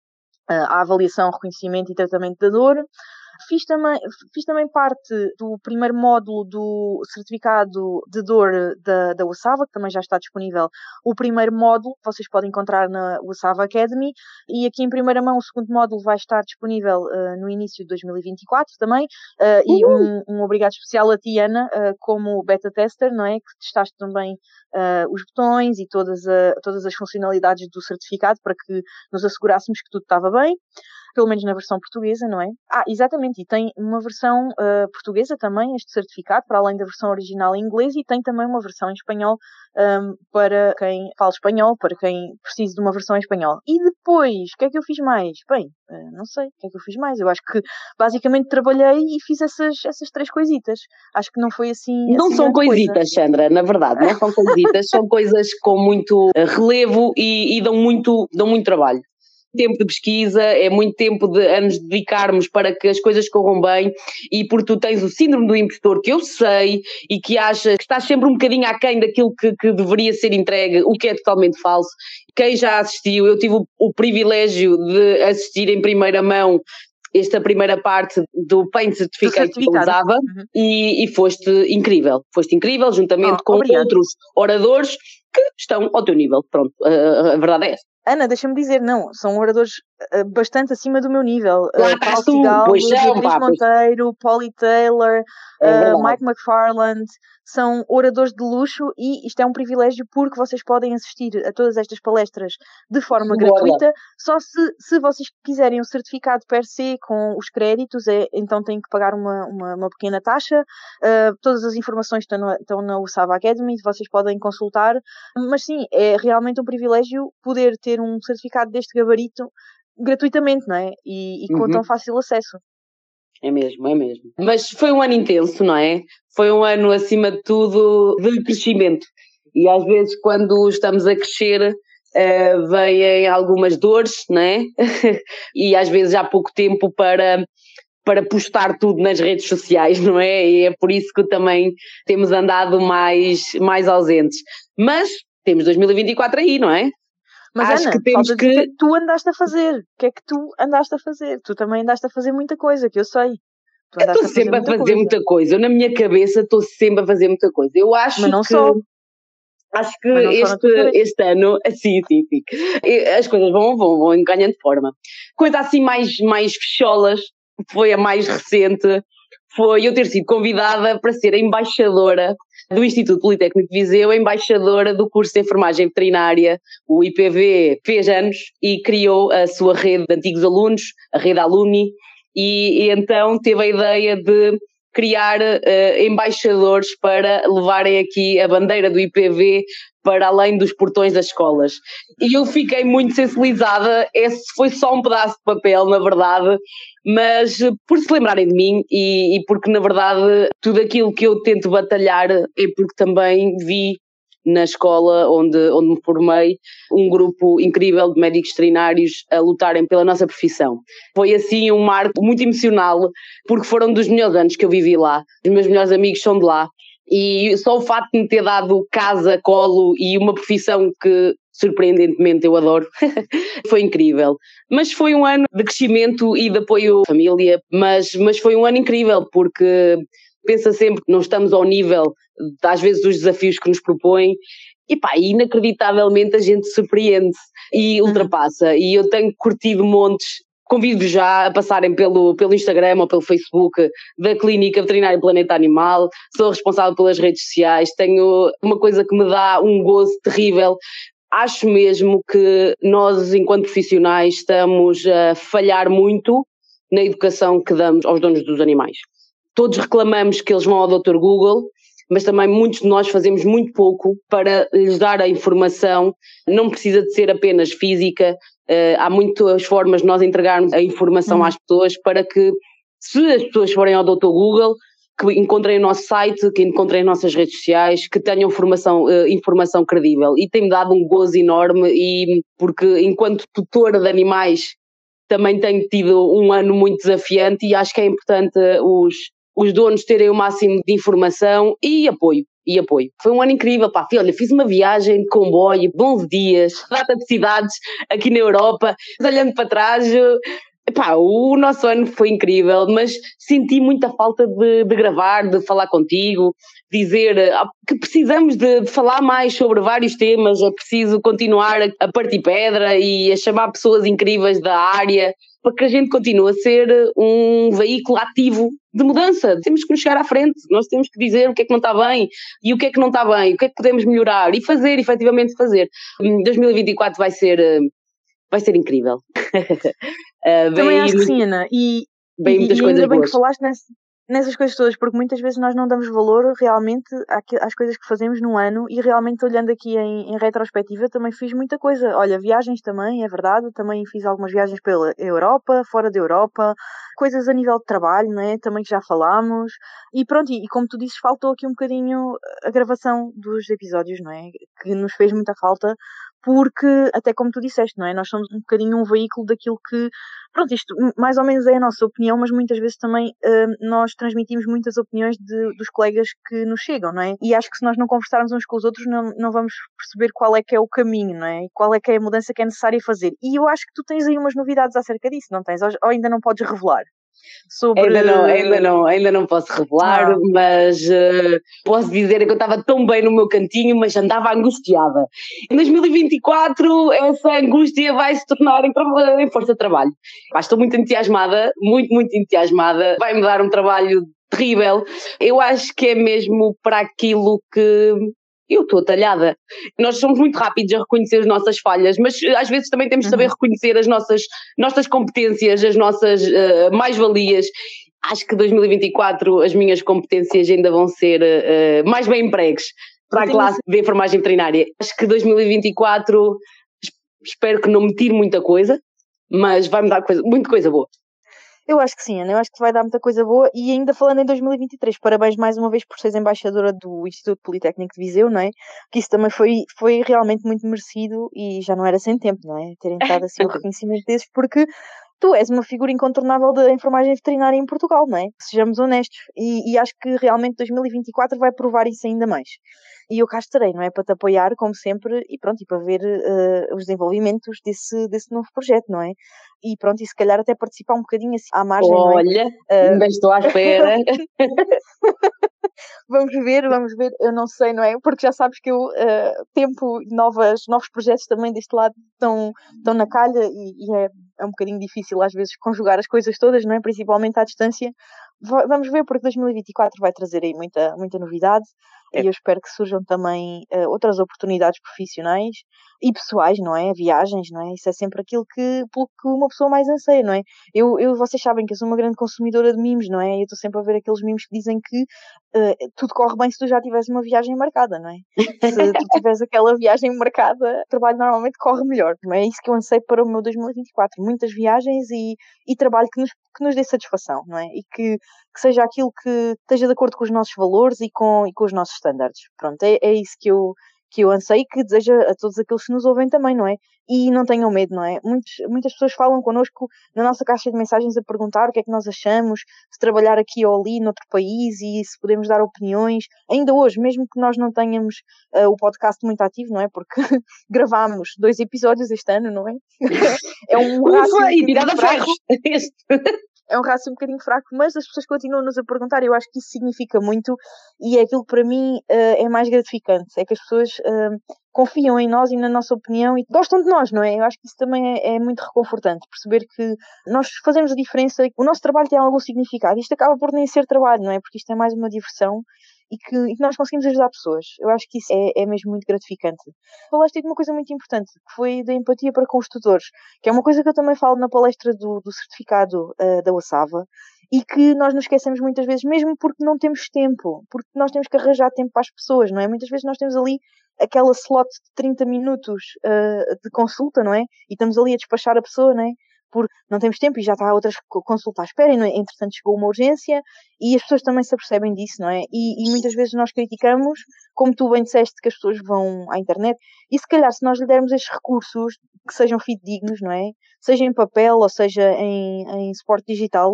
a avaliação, reconhecimento e tratamento da dor. Fiz também, fiz também parte do primeiro módulo do certificado de dor da, da USAVA, que também já está disponível. O primeiro módulo vocês podem encontrar na USAVA Academy, e aqui em primeira mão o segundo módulo vai estar disponível uh, no início de dois mil e vinte e quatro também, uh, e um, um obrigado especial a ti, Ana, uh, como beta tester, não é? Que testaste também uh, os botões e todas, a, todas as funcionalidades do certificado para que nos assegurássemos que tudo estava bem. Pelo menos na versão portuguesa, não é? Ah, exatamente, e tem uma versão uh, portuguesa também, este certificado, para além da versão original em inglês, e tem também uma versão em espanhol um, para quem fala espanhol, para quem precisa de uma versão em espanhol. E depois, o que é que eu fiz mais? Bem, uh, não sei, o que é que eu fiz mais? Eu acho que basicamente trabalhei e fiz essas, essas três coisitas. Acho que não foi assim... Não assim são coisitas, coisa. Sandra, na verdade, não são coisitas, são coisas com muito relevo e, e dão, muito, dão muito trabalho. Tempo de pesquisa, é muito tempo de a nos dedicarmos para que as coisas corram bem, e porque tu tens o síndrome do impostor, que eu sei, e que achas que estás sempre um bocadinho aquém daquilo que, que deveria ser entregue, o que é totalmente falso. Quem já assistiu, eu tive o, o privilégio de assistir em primeira mão esta primeira parte do Paint Certificate que eu usava, uhum. e, e foste incrível, foste incrível, juntamente oh, com obrigado. Outros oradores que estão ao teu nível, pronto, a, a verdade é essa. Ana, deixa-me dizer, não, são oradores uh, bastante acima do meu nível. Lá uh, Paulo Cigal, Beatriz Monteiro, Polly Taylor, é uh, Mike McFarland, são oradores de luxo, e isto é um privilégio porque vocês podem assistir a todas estas palestras de forma Boa. gratuita. Só se, se vocês quiserem um certificado per se com os créditos, é, então têm que pagar uma, uma, uma pequena taxa. Uh, todas as informações estão, no, estão na USAVA Academy, vocês podem consultar. Mas sim, é realmente um privilégio poder ter um certificado deste gabarito gratuitamente, não é? E, e com uhum. tão fácil acesso. É mesmo, é mesmo. Mas foi um ano intenso, não é? Foi um ano, acima de tudo, de crescimento. E às vezes, quando estamos a crescer, uh, vêm algumas dores, não é? E às vezes há pouco tempo para, para postar tudo nas redes sociais, não é? E é por isso que também temos andado mais, mais ausentes. Mas temos dois mil e vinte e quatro aí, não é? Mas Acho Ana, que temos que... o que é que tu andaste a fazer? O que é que tu andaste a fazer? Tu também andaste a fazer muita coisa, que eu sei. Tu eu estou sempre a fazer, muita, muita coisa. Eu, na minha cabeça, estou sempre a fazer muita coisa. Eu acho Mas não que... só. Acho que este, este ano, assim, sim, sim, as coisas vão, vão, vão ganhando forma. Coisa assim mais, mais fecholas, foi a mais recente, foi eu ter sido convidada para ser a embaixadora do Instituto Politécnico de Viseu, a embaixadora do curso de enfermagem veterinária. O I P V fez anos e criou a sua rede de antigos alunos, a rede Alumni, e, e então teve a ideia de criar uh, embaixadores para levarem aqui a bandeira do I P V para além dos portões das escolas. E eu fiquei muito sensibilizada, esse foi só um pedaço de papel, na verdade, mas por se lembrarem de mim e, e porque, na verdade, tudo aquilo que eu tento batalhar é porque também vi na escola onde, onde me formei um grupo incrível de médicos veterinários a lutarem pela nossa profissão. Foi assim um marco muito emocional, porque foram dos melhores anos que eu vivi lá. Os meus melhores amigos são de lá, e só o facto de me ter dado casa, colo e uma profissão que, surpreendentemente, eu adoro, foi incrível. Mas foi um ano de crescimento e de apoio à família, mas, mas foi um ano incrível, porque pensa sempre que não estamos ao nível, às vezes, dos desafios que nos propõem, e pá, inacreditavelmente a gente se surpreende e ultrapassa, e eu tenho curtido montes. Convido-vos já a passarem pelo, pelo Instagram ou pelo Facebook da Clínica Veterinária Planeta Animal. Sou responsável pelas redes sociais, tenho uma coisa que me dá um gozo terrível. Acho mesmo que nós, enquanto profissionais, estamos a falhar muito na educação que damos aos donos dos animais. Todos reclamamos que eles vão ao doutor Google, mas também muitos de nós fazemos muito pouco para lhes dar a informação. Não precisa de ser apenas física, uh, há muitas formas de nós entregarmos a informação uhum. às pessoas para que, se as pessoas forem ao doutor Google, que encontrem o nosso site, que encontrem as nossas redes sociais, que tenham formação, uh, informação credível. E tem-me dado um gozo enorme, e porque enquanto tutora de animais também tenho tido um ano muito desafiante, e acho que é importante os... os donos terem o máximo de informação e apoio, e apoio. Foi um ano incrível, pá, olha, fiz uma viagem de comboio, onze dias, data de cidades aqui na Europa, olhando para trás, pá, o nosso ano foi incrível, mas senti muita falta de, de gravar, de falar contigo, dizer que precisamos de, de falar mais sobre vários temas, é preciso continuar a, a partir pedra e a chamar pessoas incríveis da área, para que a gente continue a ser um veículo ativo de mudança. Temos que nos chegar à frente, nós temos que dizer o que é que não está bem e o que é que não está bem, o que é que podemos melhorar e fazer, efetivamente fazer. dois mil e vinte e quatro vai ser, vai ser incrível. uh, Também acho que sim, Ana, e, bem, e, muitas e coisas ainda bem boas. que falaste nessa, nessas coisas todas, porque muitas vezes nós não damos valor realmente às coisas que fazemos no ano, e realmente olhando aqui em, em retrospectiva também fiz muita coisa. Olha, viagens também, é verdade, também fiz algumas viagens pela Europa, fora da Europa, coisas a nível de trabalho, não é? Também que já falámos, e pronto, e, e como tu dizes, faltou aqui um bocadinho a gravação dos episódios, não é? Que nos fez muita falta, porque, até como tu disseste, não é? Nós somos um bocadinho um veículo daquilo que, pronto, isto mais ou menos é a nossa opinião, mas muitas vezes também uh, nós transmitimos muitas opiniões de, dos colegas que nos chegam, não é? E acho que se nós não conversarmos uns com os outros, não, não vamos perceber qual é que é o caminho, não é? Qual é que é a mudança que é necessária fazer. E eu acho que tu tens aí umas novidades acerca disso, não tens? Ou, ou ainda não podes revelar? Sobre... Ainda não, ainda não, ainda não posso revelar, ah. mas uh, posso dizer que eu estava tão bem no meu cantinho, mas andava angustiada. Em dois mil e vinte e quatro essa angústia vai se tornar em, em força de trabalho. Pá, estou muito entusiasmada, muito, muito entusiasmada. Vai-me dar um trabalho terrível. Eu acho que é mesmo para aquilo que... Eu estou talhada. Nós somos muito rápidos a reconhecer as nossas falhas, mas às vezes também temos de saber uhum. reconhecer as nossas, nossas competências, as nossas uh, mais-valias. Acho que dois mil e vinte e quatro as minhas competências ainda vão ser uh, mais bem empregues para a classe de enfermagem veterinária. Acho que dois mil e vinte e quatro espero que não me tire muita coisa, mas vai-me dar coisa, muita coisa boa. Eu acho que sim, Ana, eu acho que vai dar muita coisa boa. E ainda falando em dois mil e vinte e três, parabéns mais uma vez por seres embaixadora do Instituto Politécnico de Viseu, não é? Que isso também foi, foi realmente muito merecido e já não era sem tempo, não é? Terem dado assim um reconhecimento desses, porque tu és uma figura incontornável da enfermagem veterinária em Portugal, não é? Sejamos honestos. E, e acho que realmente dois mil e vinte e quatro vai provar isso ainda mais. E eu cá estarei, não é? Para te apoiar, como sempre, e pronto, e para ver uh, os desenvolvimentos desse, desse novo projeto, não é? E pronto, e se calhar até participar um bocadinho assim à margem, Olha, não é? Olha, uh... estou à espera. Vamos ver, vamos ver, eu não sei, não é? Porque já sabes que eu uh, tempo novas, novos projetos também deste lado estão, estão na calha e, e é, é um bocadinho difícil às vezes conjugar as coisas todas, não é? Principalmente à distância. V- vamos ver, porque dois mil e vinte e quatro vai trazer aí muita, muita novidade. É. E eu espero que surjam também uh, outras oportunidades profissionais e pessoais, não é? Viagens, não é? Isso é sempre aquilo que, pelo que uma pessoa mais anseia, não é? Eu, eu, vocês sabem que eu sou uma grande consumidora de mimos, não é? Eu estou sempre a ver aqueles mimos que dizem que uh, tudo corre bem se tu já tivesse uma viagem marcada, não é? Se tu tiveres aquela viagem marcada, o trabalho normalmente corre melhor, não é? É isso que eu anseio para o meu dois mil e vinte e quatro. Muitas viagens e, e trabalho que nos, que nos dê satisfação, não é? E que, que seja aquilo que esteja de acordo com os nossos valores e com, e com os nossos estándares. Pronto, é, é isso que eu, que eu anseio e que desejo a todos aqueles que nos ouvem também, não é? E não tenham medo, não é? Muitos, muitas pessoas falam connosco na nossa caixa de mensagens a perguntar o que é que nós achamos, se trabalhar aqui ou ali noutro país e se podemos dar opiniões. Ainda hoje, mesmo que nós não tenhamos uh, o podcast muito ativo, não é? Porque gravámos dois episódios este ano, não é? É um rácio um e tirada ferros! É um rácio um bocadinho fraco, mas as pessoas continuam-nos a perguntar, eu acho que isso significa muito e é aquilo que para mim uh, é mais gratificante, é que as pessoas uh, confiam em nós e na nossa opinião e gostam de nós, não é? Eu acho que isso também é, é muito reconfortante, perceber que nós fazemos a diferença, o nosso trabalho tem algum significado, isto acaba por nem ser trabalho, não é? Porque isto é mais uma diversão e que, e que nós conseguimos ajudar pessoas. Eu acho que isso é, é mesmo muito gratificante. Falaste de uma coisa muito importante, que foi da empatia para com os tutores, que é uma coisa que eu também falo na palestra do, do certificado uh, da OSAVA, e que nós nos esquecemos muitas vezes, mesmo porque não temos tempo, porque nós temos que arranjar tempo para as pessoas, não é? Muitas vezes nós temos ali aquela slot de trinta minutos uh, de consulta, não é? E estamos ali a despachar a pessoa, não é? Porque não temos tempo e já está a outras consultas à espera, e não é? Entretanto chegou uma urgência e as pessoas também se apercebem disso, não é? E, e muitas vezes nós criticamos, como tu bem disseste, que as pessoas vão à internet, e se calhar se nós lhe dermos estes recursos que sejam fidedignos, não é? Seja em papel ou seja em, em suporte digital,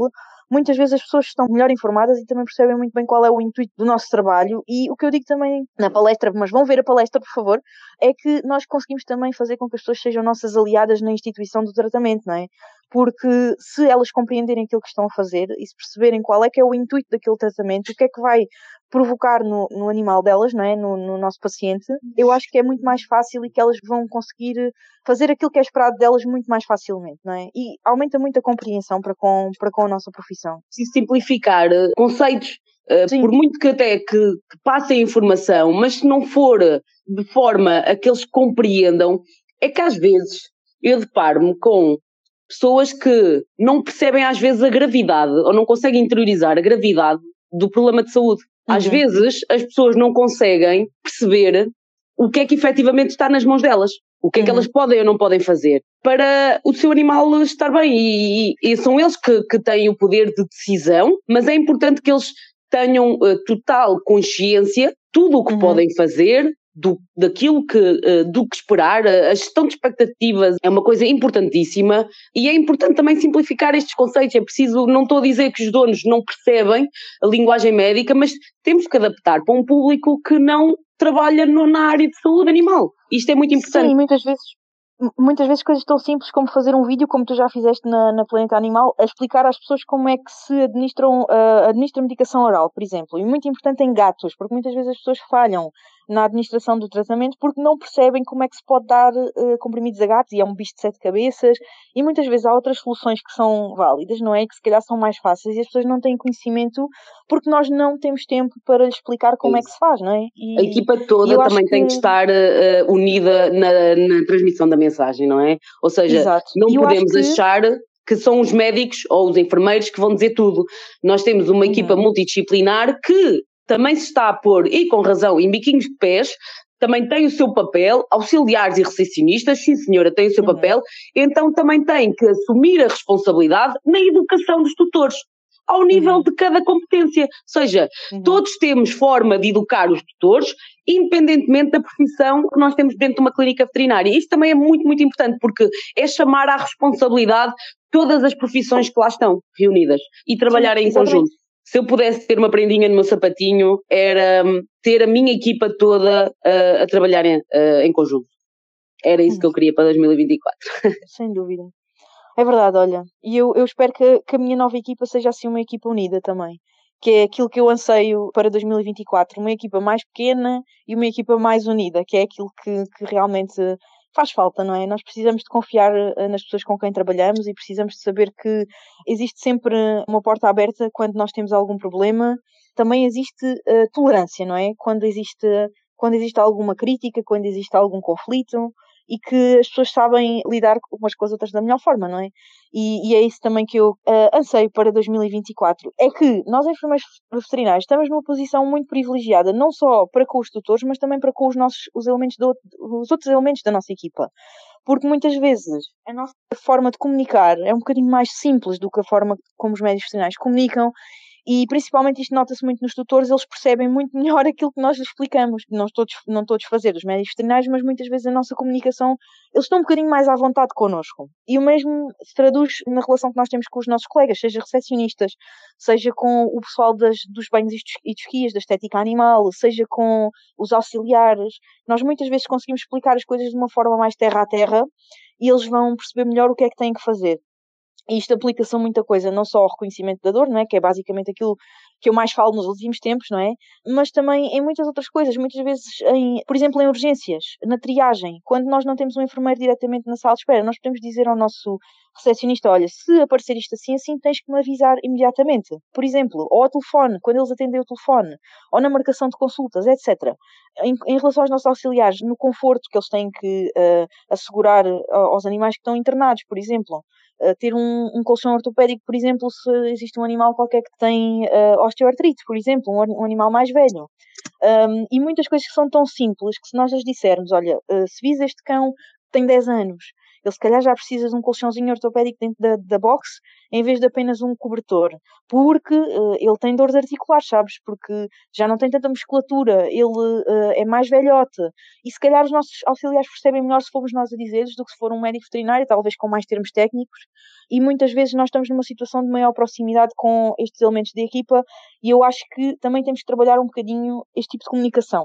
muitas vezes as pessoas estão melhor informadas e também percebem muito bem qual é o intuito do nosso trabalho. E o que eu digo também na palestra, mas vão ver a palestra, por favor, é que nós conseguimos também fazer com que as pessoas sejam nossas aliadas na instituição do tratamento, não é? Porque se elas compreenderem aquilo que estão a fazer e se perceberem qual é que é o intuito daquele tratamento, o que é que vai provocar no, no animal delas, não é? No, no nosso paciente, eu acho que é muito mais fácil e que elas vão conseguir fazer aquilo que é esperado delas muito mais facilmente, não é? E aumenta muito a compreensão para com, para com a nossa profissão. Preciso simplificar uh, conceitos, uh, por muito que até que, que passem informação, mas se não for de forma a que eles compreendam, é que às vezes eu deparo-me com pessoas que não percebem às vezes a gravidade ou não conseguem interiorizar a gravidade do problema de saúde. Às uhum. vezes as pessoas não conseguem perceber o que é que efetivamente está nas mãos delas, o que é que uhum. elas podem ou não podem fazer para o seu animal estar bem. E, e, e são eles que, que têm o poder de decisão, mas é importante que eles tenham uh, total consciência, tudo o que uhum. podem fazer, do, daquilo que, uh, do que esperar. A gestão de expectativas é uma coisa importantíssima e é importante também simplificar estes conceitos. É preciso, não estou a dizer que os donos não percebem a linguagem médica, mas temos que adaptar para um público que não trabalha no, na área de saúde animal. Isto é muito importante. Sim, muitas vezes, muitas vezes coisas tão simples como fazer um vídeo, como tu já fizeste na, na Planeta Animal, a explicar às pessoas como é que se administram, uh, administra medicação oral, por exemplo. E muito importante em gatos, porque muitas vezes as pessoas falham na administração do tratamento porque não percebem como é que se pode dar uh, comprimidos a gatos, e é um bicho de sete cabeças, e muitas vezes há outras soluções que são válidas, não é? Que se calhar são mais fáceis e as pessoas não têm conhecimento porque nós não temos tempo para lhes explicar como é, é que se faz, não é? E, a equipa toda também que... tem que estar uh, unida na, na transmissão da mensagem, não é? Ou seja, Exato. não eu podemos que... achar que são os médicos ou os enfermeiros que vão dizer tudo. Nós temos uma uhum. equipa multidisciplinar que também se está a pôr, e com razão, em biquinhos de pés, também tem o seu papel, auxiliares e recepcionistas, sim senhora, tem o seu uhum. papel, então também tem que assumir a responsabilidade na educação dos tutores, ao nível uhum. de cada competência. Ou seja, uhum. todos temos forma de educar os tutores, independentemente da profissão que nós temos dentro de uma clínica veterinária. Isto também é muito, muito importante, porque é chamar à responsabilidade todas as profissões que lá estão reunidas e trabalhar sim, em exatamente. Conjunto. Se eu pudesse ter uma prendinha no meu sapatinho, era um, ter a minha equipa toda uh, a trabalhar em, uh, em conjunto. Era isso que eu queria para dois mil e vinte e quatro. Sem dúvida. É verdade, olha. E eu, eu espero que, que a minha nova equipa seja assim uma equipa unida também. Que é aquilo que eu anseio para dois mil e vinte e quatro. Uma equipa mais pequena e uma equipa mais unida, que é aquilo que, que realmente faz falta, não é? Nós precisamos de confiar nas pessoas com quem trabalhamos e precisamos de saber que existe sempre uma porta aberta quando nós temos algum problema. Também existe uh, tolerância, não é? Quando existe, quando existe alguma crítica, quando existe algum conflito e que as pessoas sabem lidar umas com as outras da melhor forma, não é? E, e é isso também que eu uh, anseio para dois mil e vinte e quatro. É que nós, enfermeiros veterinários, estamos numa posição muito privilegiada, não só para com os tutores, mas também para com os, nossos, os, elementos do, os outros elementos da nossa equipa. Porque muitas vezes a nossa forma de comunicar é um bocadinho mais simples do que a forma como os médicos veterinários comunicam. E principalmente isto nota-se muito nos tutores, eles percebem muito melhor aquilo que nós lhes explicamos. Não estou, não estou a desfazer os médicos veterinários, mas muitas vezes a nossa comunicação, eles estão um bocadinho mais à vontade connosco. E o mesmo se traduz na relação que nós temos com os nossos colegas, seja recepcionistas, seja com o pessoal das, dos banhos e dos guias, da estética animal, seja com os auxiliares. Nós muitas vezes conseguimos explicar as coisas de uma forma mais terra a terra e eles vão perceber melhor o que é que têm que fazer. E isto aplica-se a muita coisa, não só ao reconhecimento da dor, não é? Que é basicamente aquilo que eu mais falo nos últimos tempos, não é? Mas também em muitas outras coisas, muitas vezes, em, por exemplo, em urgências, na triagem, quando nós não temos um enfermeiro diretamente na sala de espera, nós podemos dizer ao nosso recepcionista, olha, se aparecer isto assim, assim, tens que me avisar imediatamente. Por exemplo, ou ao telefone, quando eles atendem o telefone, ou na marcação de consultas, etcétera. Em, em relação aos nossos auxiliares, no conforto que eles têm que uh, assegurar aos animais que estão internados, por exemplo. Uh, ter um, um colchão ortopédico, por exemplo, se existe um animal qualquer que tem uh, osteoartrite, por exemplo, um, um animal mais velho. Um, e muitas coisas que são tão simples que se nós lhes dissermos, olha, uh, se vis este cão tem dez anos Ele se calhar já precisa de um colchãozinho ortopédico dentro da, da box, em vez de apenas um cobertor, porque uh, ele tem dores articulares, sabes? Porque já não tem tanta musculatura, ele uh, é mais velhote, e se calhar os nossos auxiliares percebem melhor se formos nós a dizer-lhes do que se for um médico veterinário, talvez com mais termos técnicos, e muitas vezes nós estamos numa situação de maior proximidade com estes elementos de equipa, e eu acho que também temos que trabalhar um bocadinho este tipo de comunicação.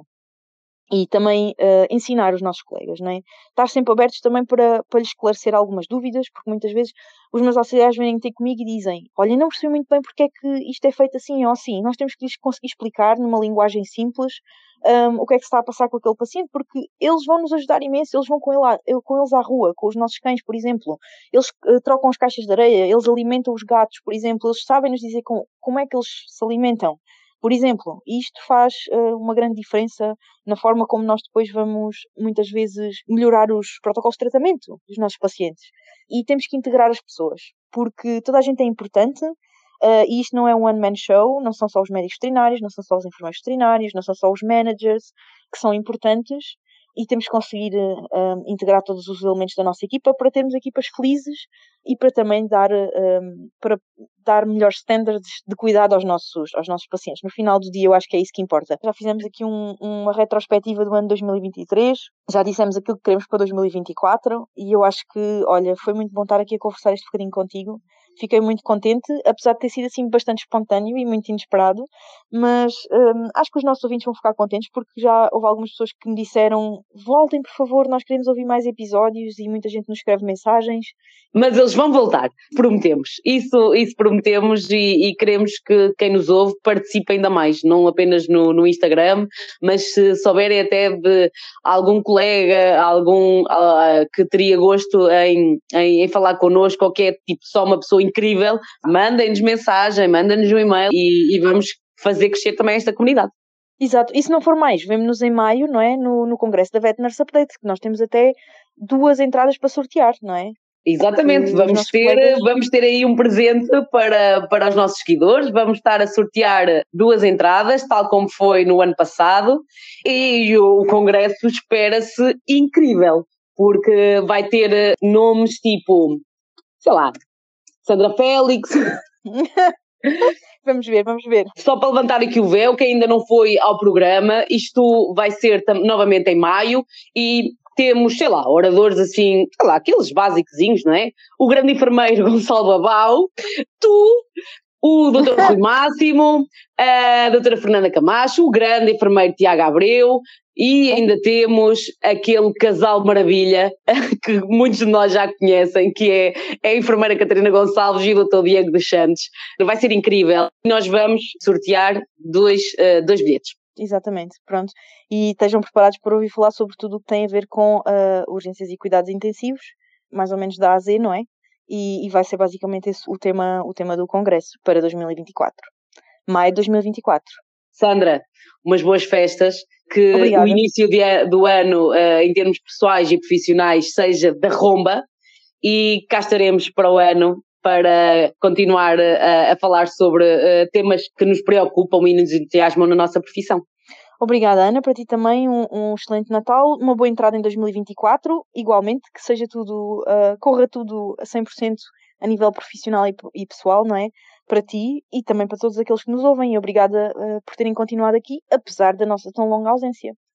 E também uh, ensinar os nossos colegas, não é? Estar sempre abertos também para, para lhes esclarecer algumas dúvidas, porque muitas vezes os meus auxiliares vêm ter comigo e dizem: olha, não percebi muito bem porque é que isto é feito assim ou assim. Nós temos que lhes conseguir explicar numa linguagem simples um, o que é que se está a passar com aquele paciente, porque eles vão nos ajudar imenso, eles vão com, ele à, eu, com eles à rua, com os nossos cães, por exemplo. Eles uh, trocam as caixas de areia, eles alimentam os gatos, por exemplo. Eles sabem nos dizer com, como é que eles se alimentam. Por exemplo, isto faz uh, uma grande diferença na forma como nós depois vamos, muitas vezes, melhorar os protocolos de tratamento dos nossos pacientes. E temos que integrar as pessoas, porque toda a gente é importante, uh, e isto não é um one-man show, não são só os médicos veterinários, não são só os enfermeiros veterinários, não são só os managers que são importantes, e temos que conseguir uh, um, integrar todos os elementos da nossa equipa para termos equipas felizes e para também dar, um, para dar melhores standards de cuidado aos nossos, aos nossos pacientes. No final do dia eu acho que é isso que importa. Já fizemos aqui um, uma retrospectiva do ano dois mil e vinte e três, já dissemos aquilo que queremos para dois mil e vinte e quatro e eu acho que, olha, foi muito bom estar aqui a conversar este bocadinho contigo. Fiquei muito contente, apesar de ter sido assim bastante espontâneo e muito inesperado, mas hum, acho que os nossos ouvintes vão ficar contentes porque já houve algumas pessoas que me disseram: voltem por favor, nós queremos ouvir mais episódios, e muita gente nos escreve mensagens. Mas eles vão voltar, prometemos, isso, isso prometemos, e, e queremos que quem nos ouve participe ainda mais, não apenas no, no Instagram, mas se souberem até de algum colega, algum uh, que teria gosto em, em, em falar connosco, ou que é tipo só uma pessoa incrível, mandem-nos mensagem, mandem-nos um e-mail e, e vamos fazer crescer também esta comunidade. Exato, e se não for mais, vemo-nos em maio, não é? No, no Congresso da Vet Nurse Update, que nós temos até duas entradas para sortear, não é? Exatamente, vamos ter, colegas... vamos ter aí um presente para, para os nossos seguidores, vamos estar a sortear duas entradas, tal como foi no ano passado, e o congresso espera-se incrível, porque vai ter nomes tipo, sei lá, Sandra Félix... Vamos ver, vamos ver. Só para levantar aqui o véu, que ainda não foi ao programa, isto vai ser novamente em maio, e temos, sei lá, oradores assim, sei lá, aqueles basicozinhos, não é? O grande enfermeiro Gonçalo Babau, tu, o doutor Rui Máximo, a doutora Fernanda Camacho, o grande enfermeiro Tiago Abreu, e ainda temos aquele casal maravilha que muitos de nós já conhecem, que é a enfermeira Catarina Gonçalves e o doutor Diego dos Santos. Vai ser incrível. Nós vamos sortear dois, uh, dois bilhetes. Exatamente, pronto. E estejam preparados para ouvir falar sobre tudo o que tem a ver com uh, urgências e cuidados intensivos, mais ou menos da A a Z, não é? E, e vai ser basicamente esse o tema, o tema do Congresso para dois mil e vinte e quatro. Maio de dois mil e vinte e quatro. Sandra, umas boas festas, que Obrigada. O início de, do ano, uh, em termos pessoais e profissionais, seja da romba, e cá estaremos para o ano para continuar a, a falar sobre uh, temas que nos preocupam e nos entusiasmam na nossa profissão. Obrigada, Ana, para ti também um, um excelente Natal, uma boa entrada em dois mil e vinte e quatro, igualmente, que seja tudo, uh, corra tudo a cem por cento a nível profissional e, e pessoal, não é? Para ti e também para todos aqueles que nos ouvem, e obrigada uh, por terem continuado aqui, apesar da nossa tão longa ausência.